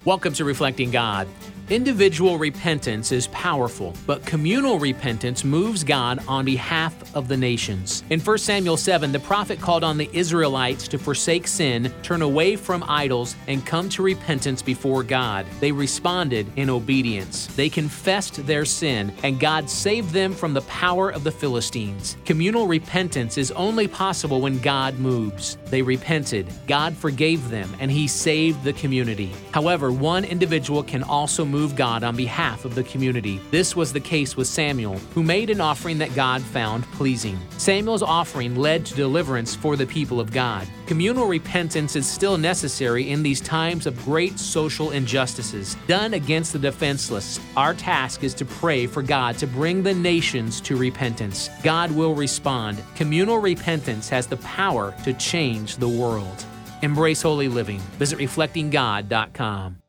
Welcome to Reflecting God. Individual repentance is powerful, but communal repentance moves God on behalf of the nations. In 1 Samuel 7, the prophet called on the Israelites to forsake sin, turn away from idols, and come to repentance before God. They responded in obedience. They confessed their sin, and God saved them from the power of the Philistines. Communal repentance is only possible when God moves. They repented, God forgave them, and He saved the community. However, one individual can also move God on behalf of the community. This was the case with Samuel, who made an offering that God found pleasing. Samuel's offering led to deliverance for the people of God. Communal repentance is still necessary in these times of great social injustices done against the defenseless. Our task is to pray for God to bring the nations to repentance. God will respond. Communal repentance has the power to change the world. Embrace holy living. Visit reflectinggod.com.